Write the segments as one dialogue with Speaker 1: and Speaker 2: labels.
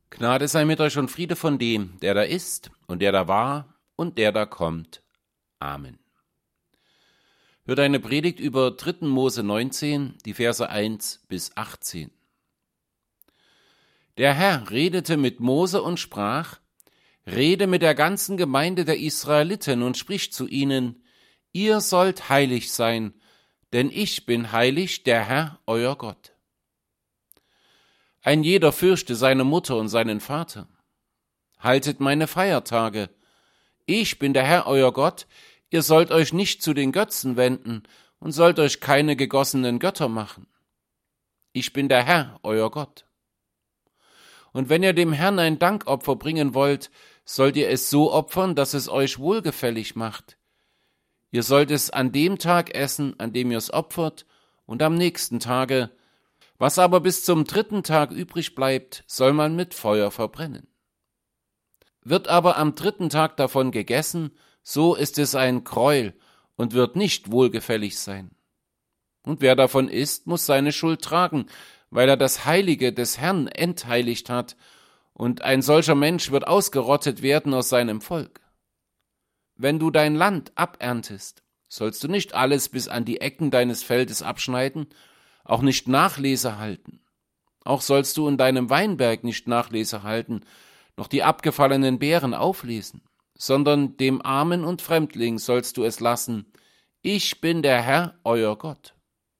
Speaker 1: Gnade sei mit euch und Friede von dem, der da ist und der da war und der da kommt. Amen. Hört eine Predigt über 3. Mose 19, die Verse 1 bis 18. Der Herr redete mit Mose und sprach: Rede mit der ganzen Gemeinde der Israeliten und sprich zu ihnen: Ihr sollt heilig sein, denn ich bin heilig, der Herr, euer Gott. Ein jeder fürchte seine Mutter und seinen Vater. Haltet meine Feiertage. Ich bin der Herr, euer Gott. Ihr sollt euch nicht zu den Götzen wenden und sollt euch keine gegossenen Götter machen. Ich bin der Herr, euer Gott. Und wenn ihr dem Herrn ein Dankopfer bringen wollt, sollt ihr es so opfern, dass es euch wohlgefällig macht. Ihr sollt es an dem Tag essen, an dem ihr es opfert, und am nächsten Tage. Was aber bis zum 3. Tag übrig bleibt, soll man mit Feuer verbrennen. Wird aber am 3. Tag davon gegessen, so ist es ein Gräuel und wird nicht wohlgefällig sein. Und wer davon isst, muss seine Schuld tragen, weil er das Heilige des Herrn entheiligt hat, und ein solcher Mensch wird ausgerottet werden aus seinem Volk. Wenn du dein Land aberntest, sollst du nicht alles bis an die Ecken deines Feldes abschneiden, auch nicht Nachlese halten. Auch sollst du in deinem Weinberg nicht Nachlese halten, noch die abgefallenen Beeren auflesen, sondern dem Armen und Fremdling sollst du es lassen. Ich bin der Herr, euer Gott.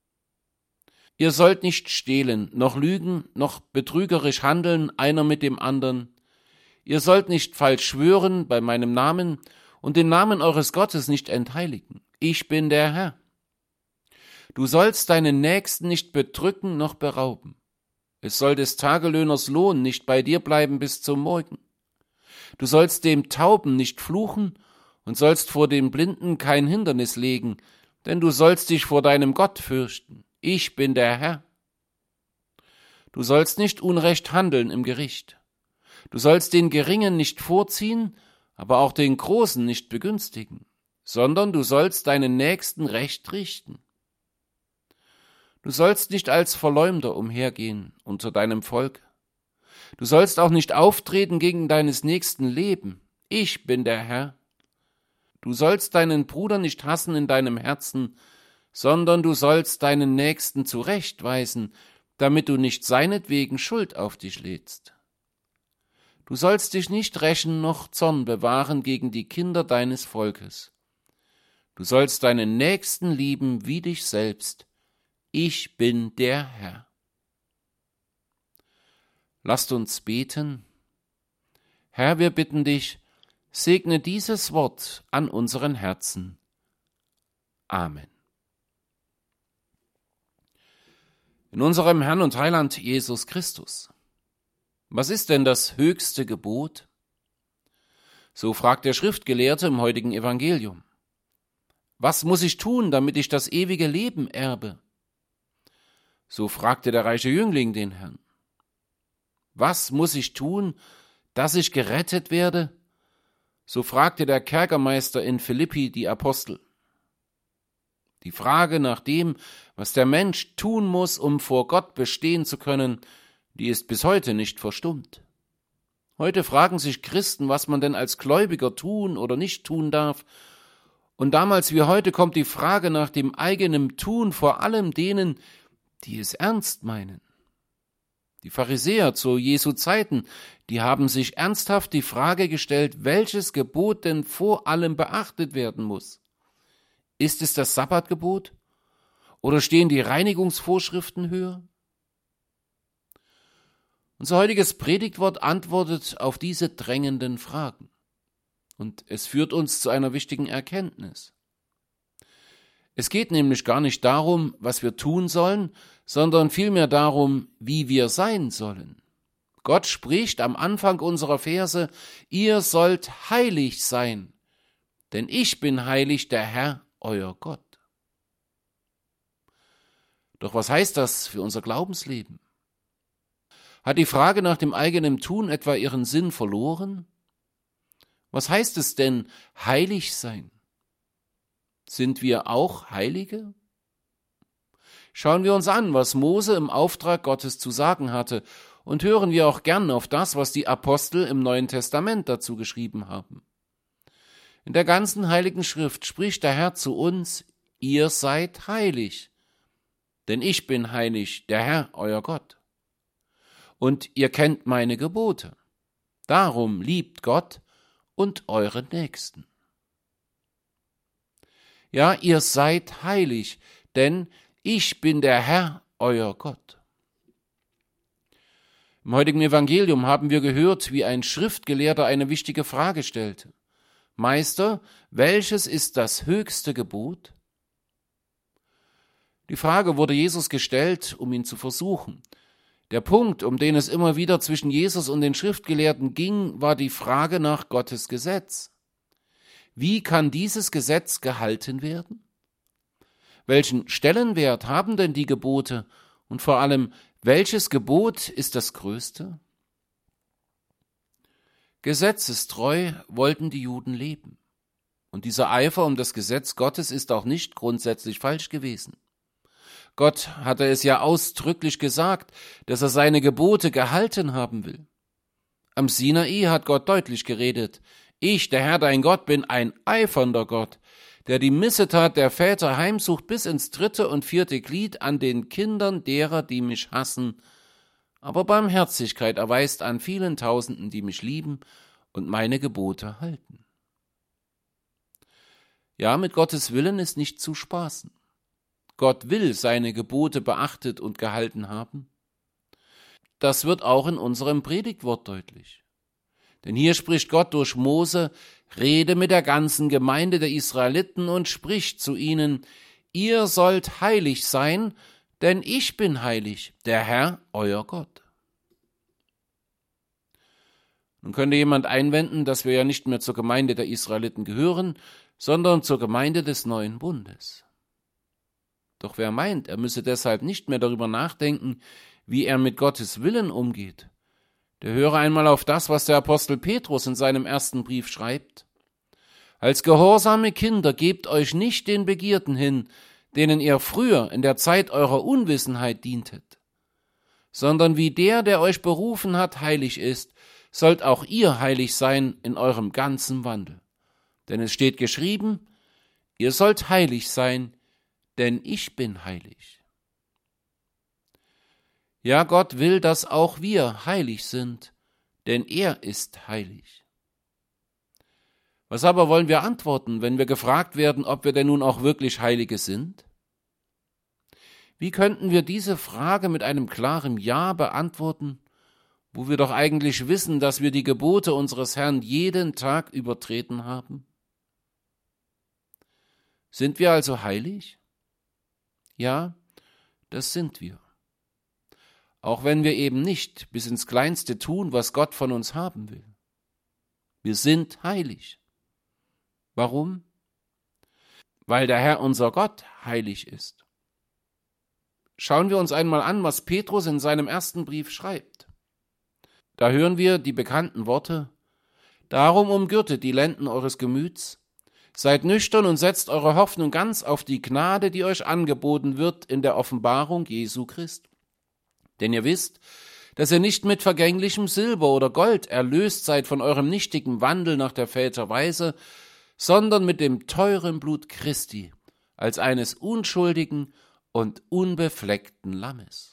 Speaker 1: Ihr sollt nicht stehlen, noch lügen, noch betrügerisch handeln, einer mit dem anderen. Ihr sollt nicht falsch schwören bei meinem Namen und den Namen eures Gottes nicht entheiligen. Ich bin der Herr. Du sollst deinen Nächsten nicht bedrücken noch berauben. Es soll des Tagelöhners Lohn nicht bei dir bleiben bis zum Morgen. Du sollst dem Tauben nicht fluchen und sollst vor dem Blinden kein Hindernis legen, denn du sollst dich vor deinem Gott fürchten. Ich bin der Herr. Du sollst nicht unrecht handeln im Gericht. Du sollst den Geringen nicht vorziehen, aber auch den Großen nicht begünstigen, sondern du sollst deinen Nächsten recht richten. Du sollst nicht als Verleumder umhergehen unter deinem Volk. Du sollst auch nicht auftreten gegen deines nächsten Leben. Ich bin der Herr. Du sollst deinen Bruder nicht hassen in deinem Herzen, sondern du sollst deinen Nächsten zurechtweisen, damit du nicht seinetwegen Schuld auf dich lädst. Du sollst dich nicht rächen noch Zorn bewahren gegen die Kinder deines Volkes. Du sollst deinen Nächsten lieben wie dich selbst. Ich bin der Herr. Lasst uns beten. Herr, wir bitten dich, segne dieses Wort an unseren Herzen. Amen. In unserem Herrn und Heiland Jesus Christus. Was ist denn das höchste Gebot? So fragt der Schriftgelehrte im heutigen Evangelium. Was muss ich tun, damit ich das ewige Leben erbe? So fragte der reiche Jüngling den Herrn. Was muss ich tun, dass ich gerettet werde? So fragte der Kerkermeister in Philippi die Apostel. Die Frage nach dem, was der Mensch tun muss, um vor Gott bestehen zu können, die ist bis heute nicht verstummt. Heute fragen sich Christen, was man denn als Gläubiger tun oder nicht tun darf. Und damals wie heute kommt die Frage nach dem eigenen Tun vor allem denen, die es ernst meinen. Die Pharisäer zu Jesu Zeiten, die haben sich ernsthaft die Frage gestellt, welches Gebot denn vor allem beachtet werden muss. Ist es das Sabbatgebot? Oder stehen die Reinigungsvorschriften höher? Unser heutiges Predigtwort antwortet auf diese drängenden Fragen. Und es führt uns zu einer wichtigen Erkenntnis. Es geht nämlich gar nicht darum, was wir tun sollen, sondern vielmehr darum, wie wir sein sollen. Gott spricht am Anfang unserer Verse: Ihr sollt heilig sein, denn ich bin heilig, der Herr, euer Gott. Doch was heißt das für unser Glaubensleben? Hat die Frage nach dem eigenen Tun etwa ihren Sinn verloren? Was heißt es denn, heilig sein? Sind wir auch Heilige? Schauen wir uns an, was Mose im Auftrag Gottes zu sagen hatte und hören wir auch gern auf das, was die Apostel im Neuen Testament dazu geschrieben haben. In der ganzen Heiligen Schrift spricht der Herr zu uns: Ihr seid heilig, denn ich bin heilig, der Herr, euer Gott. Und ihr kennt meine Gebote. Darum liebt Gott und eure Nächsten. Ja, ihr seid heilig, denn ich bin der Herr, euer Gott. Im heutigen Evangelium haben wir gehört, wie ein Schriftgelehrter eine wichtige Frage stellte. Meister, welches ist das höchste Gebot? Die Frage wurde Jesus gestellt, um ihn zu versuchen. Der Punkt, um den es immer wieder zwischen Jesus und den Schriftgelehrten ging, war die Frage nach Gottes Gesetz. Wie kann dieses Gesetz gehalten werden? Welchen Stellenwert haben denn die Gebote? Und vor allem, welches Gebot ist das größte? Gesetzestreu wollten die Juden leben. Und dieser Eifer um das Gesetz Gottes ist auch nicht grundsätzlich falsch gewesen. Gott hatte es ja ausdrücklich gesagt, dass er seine Gebote gehalten haben will. Am Sinai hat Gott deutlich geredet: Ich, der Herr dein Gott, bin ein eifernder Gott, der die Missetat der Väter heimsucht bis ins 3. und 4. Glied an den Kindern derer, die mich hassen, aber Barmherzigkeit erweist an vielen Tausenden, die mich lieben und meine Gebote halten. Ja, mit Gottes Willen ist nicht zu spaßen. Gott will seine Gebote beachtet und gehalten haben. Das wird auch in unserem Predigtwort deutlich. Denn hier spricht Gott durch Mose: Rede mit der ganzen Gemeinde der Israeliten und spricht zu ihnen: Ihr sollt heilig sein, denn ich bin heilig, der Herr, euer Gott. Nun könnte jemand einwenden, dass wir ja nicht mehr zur Gemeinde der Israeliten gehören, sondern zur Gemeinde des neuen Bundes. Doch wer meint, er müsse deshalb nicht mehr darüber nachdenken, wie er mit Gottes Willen umgeht, der höre einmal auf das, was der Apostel Petrus in seinem ersten Brief schreibt: Als gehorsame Kinder gebt euch nicht den Begierden hin, denen ihr früher in der Zeit eurer Unwissenheit dientet, sondern wie der euch berufen hat, heilig ist, sollt auch ihr heilig sein in eurem ganzen Wandel. Denn es steht geschrieben: Ihr sollt heilig sein, denn ich bin heilig. Ja, Gott will, dass auch wir heilig sind, denn er ist heilig. Was aber wollen wir antworten, wenn wir gefragt werden, ob wir denn nun auch wirklich Heilige sind? Wie könnten wir diese Frage mit einem klaren Ja beantworten, wo wir doch eigentlich wissen, dass wir die Gebote unseres Herrn jeden Tag übertreten haben? Sind wir also heilig? Ja, das sind wir. Auch wenn wir eben nicht bis ins Kleinste tun, was Gott von uns haben will. Wir sind heilig. Warum? Weil der Herr unser Gott heilig ist. Schauen wir uns einmal an, was Petrus in seinem ersten Brief schreibt. Da hören wir die bekannten Worte: Darum umgürtet die Lenden eures Gemüts, seid nüchtern und setzt eure Hoffnung ganz auf die Gnade, die euch angeboten wird in der Offenbarung Jesu Christi. Denn ihr wisst, dass ihr nicht mit vergänglichem Silber oder Gold erlöst seid von eurem nichtigen Wandel nach der Väter Weise, sondern mit dem teuren Blut Christi, als eines unschuldigen und unbefleckten Lammes.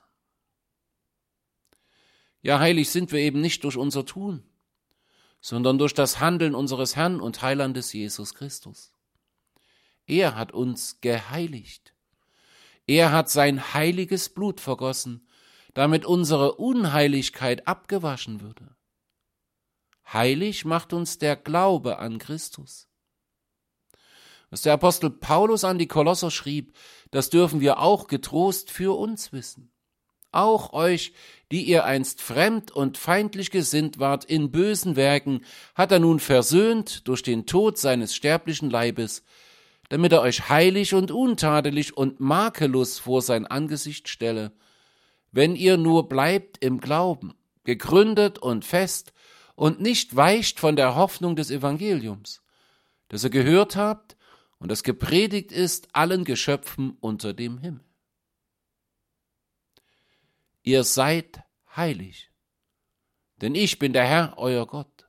Speaker 1: Ja, heilig sind wir eben nicht durch unser Tun, sondern durch das Handeln unseres Herrn und Heilandes Jesus Christus. Er hat uns geheiligt. Er hat sein heiliges Blut vergossen, damit unsere Unheiligkeit abgewaschen würde. Heilig macht uns der Glaube an Christus. Was der Apostel Paulus an die Kolosser schrieb, das dürfen wir auch getrost für uns wissen. Auch euch, die ihr einst fremd und feindlich gesinnt wart in bösen Werken, hat er nun versöhnt durch den Tod seines sterblichen Leibes, damit er euch heilig und untadelig und makellos vor sein Angesicht stelle, wenn ihr nur bleibt im Glauben, gegründet und fest und nicht weicht von der Hoffnung des Evangeliums, das ihr gehört habt und das gepredigt ist allen Geschöpfen unter dem Himmel. Ihr seid heilig, denn ich bin der Herr, euer Gott.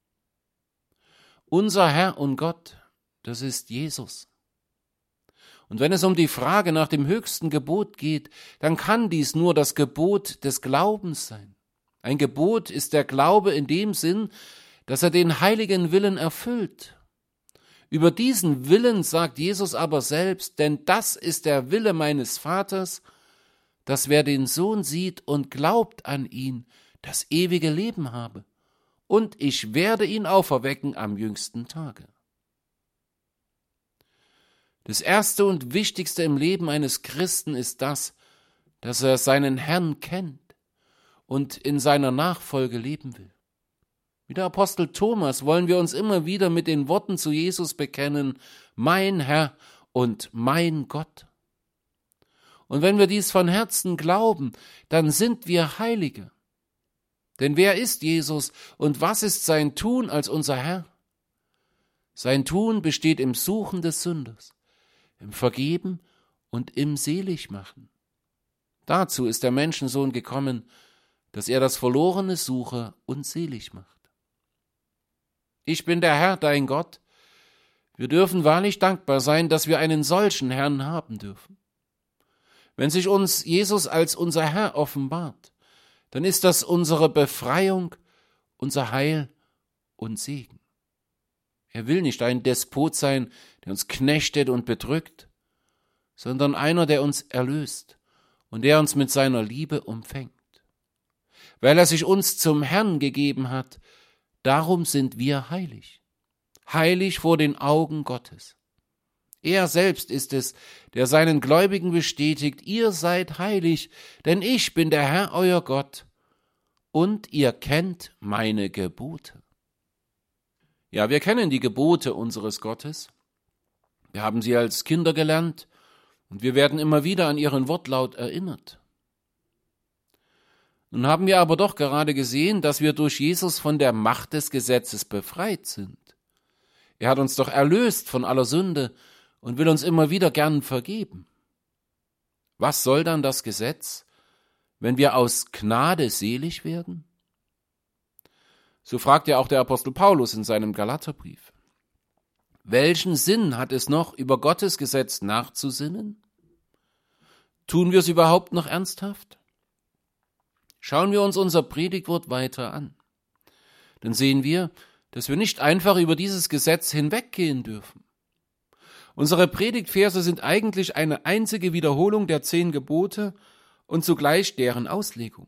Speaker 1: Unser Herr und Gott, das ist Jesus. Und wenn es um die Frage nach dem höchsten Gebot geht, dann kann dies nur das Gebot des Glaubens sein. Ein Gebot ist der Glaube in dem Sinn, dass er den heiligen Willen erfüllt. Über diesen Willen sagt Jesus aber selbst, denn das ist der Wille meines Vaters, dass wer den Sohn sieht und glaubt an ihn, das ewige Leben habe. Und ich werde ihn auferwecken am jüngsten Tage. Das Erste und Wichtigste im Leben eines Christen ist das, dass er seinen Herrn kennt und in seiner Nachfolge leben will. Wie der Apostel Thomas wollen wir uns immer wieder mit den Worten zu Jesus bekennen, mein Herr und mein Gott. Und wenn wir dies von Herzen glauben, dann sind wir Heilige. Denn wer ist Jesus und was ist sein Tun als unser Herr? Sein Tun besteht im Suchen des Sünders, im Vergeben und im Seligmachen. Dazu ist der Menschensohn gekommen, dass er das Verlorene suche und selig macht. Ich bin der Herr, dein Gott. Wir dürfen wahrlich dankbar sein, dass wir einen solchen Herrn haben dürfen. Wenn sich uns Jesus als unser Herr offenbart, dann ist das unsere Befreiung, unser Heil und Segen. Er will nicht ein Despot sein, der uns knechtet und bedrückt, sondern einer, der uns erlöst und der uns mit seiner Liebe umfängt. Weil er sich uns zum Herrn gegeben hat, darum sind wir heilig. Heilig vor den Augen Gottes. Er selbst ist es, der seinen Gläubigen bestätigt, ihr seid heilig, denn ich bin der Herr, euer Gott, und ihr kennt meine Gebote. Ja, wir kennen die Gebote unseres Gottes. Wir haben sie als Kinder gelernt und wir werden immer wieder an ihren Wortlaut erinnert. Nun haben wir aber doch gerade gesehen, dass wir durch Jesus von der Macht des Gesetzes befreit sind. Er hat uns doch erlöst von aller Sünde und will uns immer wieder gern vergeben. Was soll dann das Gesetz, wenn wir aus Gnade selig werden? So fragt ja auch der Apostel Paulus in seinem Galaterbrief. Welchen Sinn hat es noch, über Gottes Gesetz nachzusinnen? Tun wir es überhaupt noch ernsthaft? Schauen wir uns unser Predigtwort weiter an. Dann sehen wir, dass wir nicht einfach über dieses Gesetz hinweggehen dürfen. Unsere Predigtverse sind eigentlich eine einzige Wiederholung der 10 Gebote und zugleich deren Auslegung.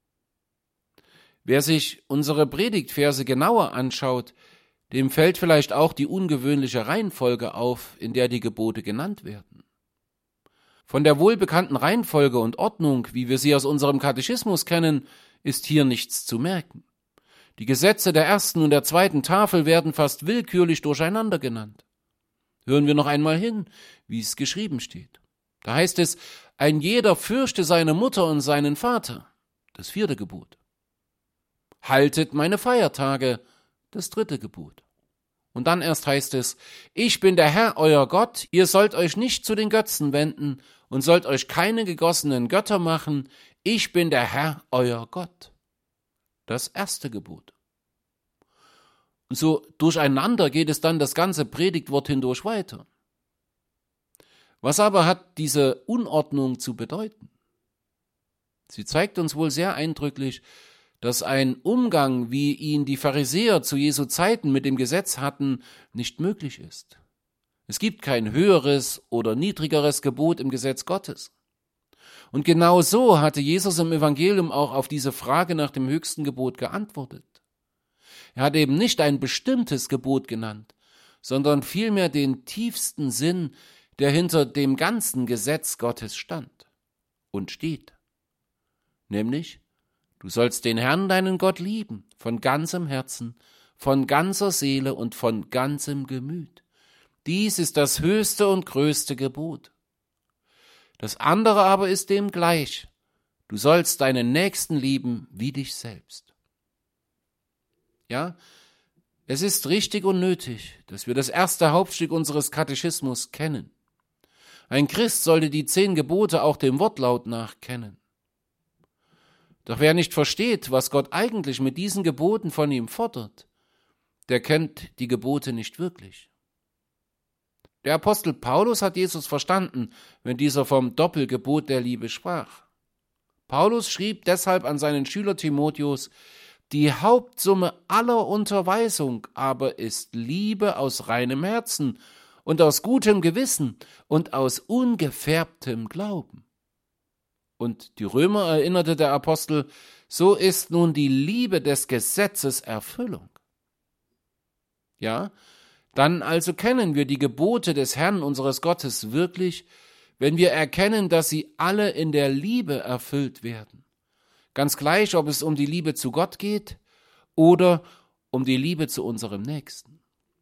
Speaker 1: Wer sich unsere Predigtverse genauer anschaut, dem fällt vielleicht auch die ungewöhnliche Reihenfolge auf, in der die Gebote genannt werden. Von der wohlbekannten Reihenfolge und Ordnung, wie wir sie aus unserem Katechismus kennen, ist hier nichts zu merken. Die Gesetze der 1. und der 2. Tafel werden fast willkürlich durcheinander genannt. Hören wir noch einmal hin, wie es geschrieben steht. Da heißt es, ein jeder fürchte seine Mutter und seinen Vater, das 4. Gebot. Haltet meine Feiertage, das 3. Gebot. Und dann erst heißt es, ich bin der Herr, euer Gott, ihr sollt euch nicht zu den Götzen wenden und sollt euch keine gegossenen Götter machen, ich bin der Herr, euer Gott. Das 1. Gebot. Und so durcheinander geht es dann das ganze Predigtwort hindurch weiter. Was aber hat diese Unordnung zu bedeuten? Sie zeigt uns wohl sehr eindrücklich, dass ein Umgang, wie ihn die Pharisäer zu Jesu Zeiten mit dem Gesetz hatten, nicht möglich ist. Es gibt kein höheres oder niedrigeres Gebot im Gesetz Gottes. Und genau so hatte Jesus im Evangelium auch auf diese Frage nach dem höchsten Gebot geantwortet. Er hat eben nicht ein bestimmtes Gebot genannt, sondern vielmehr den tiefsten Sinn, der hinter dem ganzen Gesetz Gottes stand und steht. Nämlich, du sollst den Herrn, deinen Gott, lieben, von ganzem Herzen, von ganzer Seele und von ganzem Gemüt. Dies ist das höchste und größte Gebot. Das andere aber ist dem gleich. Du sollst deinen Nächsten lieben wie dich selbst. Ja, es ist richtig und nötig, dass wir das erste Hauptstück unseres Katechismus kennen. Ein Christ sollte die 10 Gebote auch dem Wortlaut nach kennen. Doch wer nicht versteht, was Gott eigentlich mit diesen Geboten von ihm fordert, der kennt die Gebote nicht wirklich. Der Apostel Paulus hat Jesus verstanden, wenn dieser vom Doppelgebot der Liebe sprach. Paulus schrieb deshalb an seinen Schüler Timotheus: Die Hauptsumme aller Unterweisung aber ist Liebe aus reinem Herzen und aus gutem Gewissen und aus ungefärbtem Glauben. Und die Römer erinnerte der Apostel: So ist nun die Liebe des Gesetzes Erfüllung. Ja, dann also kennen wir die Gebote des Herrn unseres Gottes wirklich, wenn wir erkennen, dass sie alle in der Liebe erfüllt werden. Ganz gleich, ob es um die Liebe zu Gott geht oder um die Liebe zu unserem Nächsten.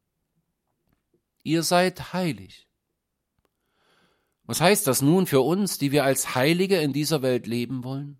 Speaker 1: Ihr seid heilig. Was heißt das nun für uns, die wir als Heilige in dieser Welt leben wollen?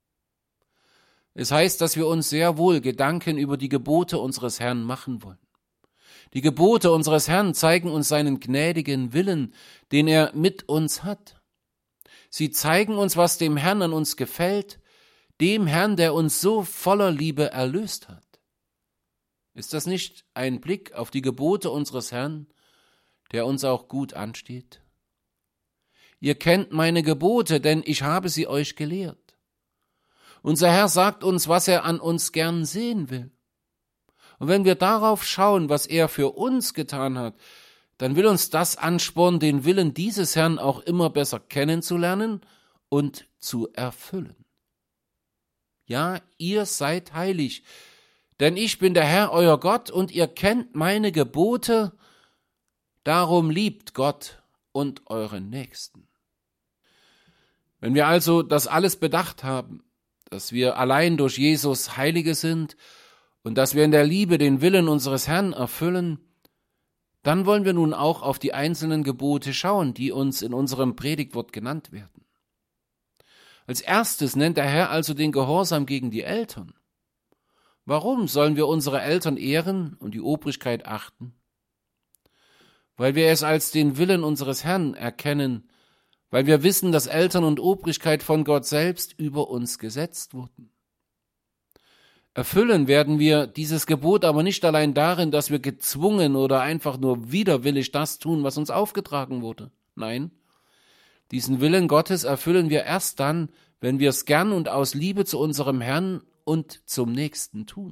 Speaker 1: Es heißt, dass wir uns sehr wohl Gedanken über die Gebote unseres Herrn machen wollen. Die Gebote unseres Herrn zeigen uns seinen gnädigen Willen, den er mit uns hat. Sie zeigen uns, was dem Herrn an uns gefällt, dem Herrn, der uns so voller Liebe erlöst hat. Ist das nicht ein Blick auf die Gebote unseres Herrn, der uns auch gut ansteht? Ihr kennt meine Gebote, denn ich habe sie euch gelehrt. Unser Herr sagt uns, was er an uns gern sehen will. Und wenn wir darauf schauen, was er für uns getan hat, dann will uns das anspornen, den Willen dieses Herrn auch immer besser kennenzulernen und zu erfüllen. Ja, ihr seid heilig, denn ich bin der Herr, euer Gott, und ihr kennt meine Gebote, darum liebt Gott und euren Nächsten. Wenn wir also das alles bedacht haben, dass wir allein durch Jesus Heilige sind und dass wir in der Liebe den Willen unseres Herrn erfüllen, dann wollen wir nun auch auf die einzelnen Gebote schauen, die uns in unserem Predigtwort genannt werden. Als erstes nennt der Herr also den Gehorsam gegen die Eltern. Warum sollen wir unsere Eltern ehren und die Obrigkeit achten? Weil wir es als den Willen unseres Herrn erkennen, weil wir wissen, dass Eltern und Obrigkeit von Gott selbst über uns gesetzt wurden. Erfüllen werden wir dieses Gebot aber nicht allein darin, dass wir gezwungen oder einfach nur widerwillig das tun, was uns aufgetragen wurde. Nein, diesen Willen Gottes erfüllen wir erst dann, wenn wir es gern und aus Liebe zu unserem Herrn und zum Nächsten tun.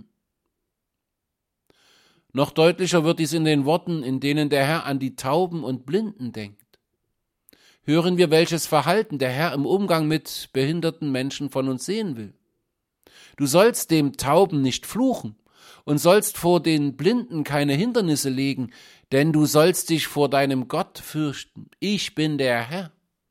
Speaker 1: Noch deutlicher wird dies in den Worten, in denen der Herr an die Tauben und Blinden denkt. Hören wir, welches Verhalten der Herr im Umgang mit behinderten Menschen von uns sehen will. Du sollst dem Tauben nicht fluchen und sollst vor den Blinden keine Hindernisse legen, denn du sollst dich vor deinem Gott fürchten. Ich bin der Herr.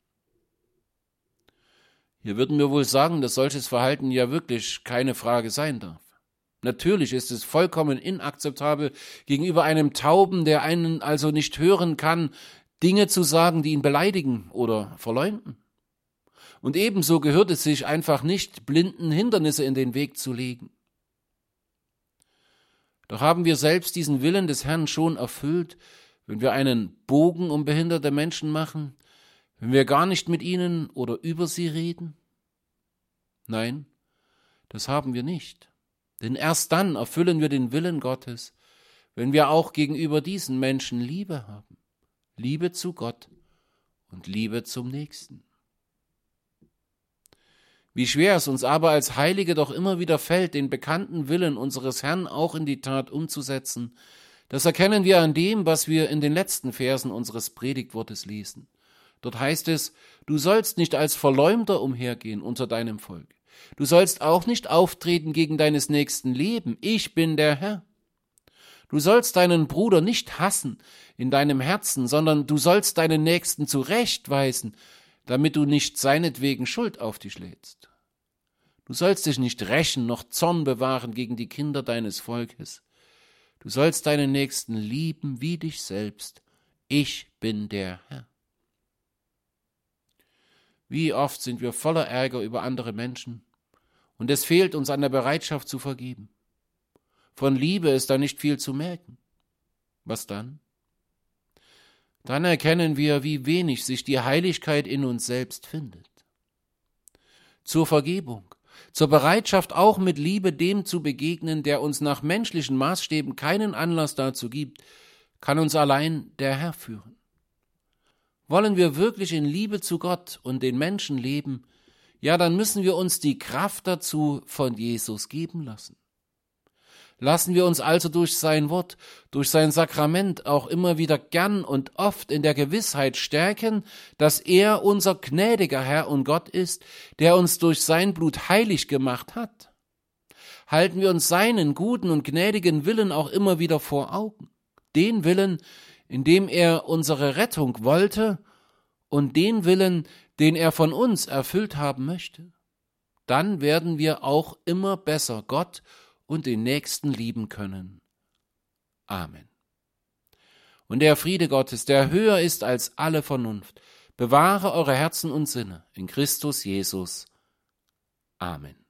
Speaker 1: Hier würden wir wohl sagen, dass solches Verhalten ja wirklich keine Frage sein darf. Natürlich ist es vollkommen inakzeptabel, gegenüber einem Tauben, der einen also nicht hören kann, Dinge zu sagen, die ihn beleidigen oder verleumden. Und ebenso gehört es sich einfach nicht, Blinden Hindernisse in den Weg zu legen. Doch haben wir selbst diesen Willen des Herrn schon erfüllt, wenn wir einen Bogen um behinderte Menschen machen, wenn wir gar nicht mit ihnen oder über sie reden? Nein, das haben wir nicht. Denn erst dann erfüllen wir den Willen Gottes, wenn wir auch gegenüber diesen Menschen Liebe haben. Liebe zu Gott und Liebe zum Nächsten. Wie schwer es uns aber als Heilige doch immer wieder fällt, den bekannten Willen unseres Herrn auch in die Tat umzusetzen, das erkennen wir an dem, was wir in den letzten Versen unseres Predigtwortes lesen. Dort heißt es: Du sollst nicht als Verleumder umhergehen unter deinem Volk. Du sollst auch nicht auftreten gegen deines nächsten Leben. Ich bin der Herr. Du sollst deinen Bruder nicht hassen in deinem Herzen, sondern du sollst deinen Nächsten zurechtweisen, damit du nicht seinetwegen Schuld auf dich lädst. Du sollst dich nicht rächen noch Zorn bewahren gegen die Kinder deines Volkes. Du sollst deinen Nächsten lieben wie dich selbst. Ich bin der Herr. Wie oft sind wir voller Ärger über andere Menschen und es fehlt uns an der Bereitschaft zu vergeben. Von Liebe ist da nicht viel zu merken. Was dann? Dann erkennen wir, wie wenig sich die Heiligkeit in uns selbst findet. Zur Vergebung zur Bereitschaft, auch mit Liebe dem zu begegnen, der uns nach menschlichen Maßstäben keinen Anlass dazu gibt, kann uns allein der Herr führen. Wollen wir wirklich in Liebe zu Gott und den Menschen leben, ja, dann müssen wir uns die Kraft dazu von Jesus geben lassen. Lassen wir uns also durch sein Wort, durch sein Sakrament auch immer wieder gern und oft in der Gewissheit stärken, dass er unser gnädiger Herr und Gott ist, der uns durch sein Blut heilig gemacht hat. Halten wir uns seinen guten und gnädigen Willen auch immer wieder vor Augen. Den Willen, in dem er unsere Rettung wollte, und den Willen, den er von uns erfüllt haben möchte. Dann werden wir auch immer besser Gott und den Nächsten lieben können. Amen. Und der Friede Gottes, der höher ist als alle Vernunft, bewahre eure Herzen und Sinne in Christus Jesus. Amen.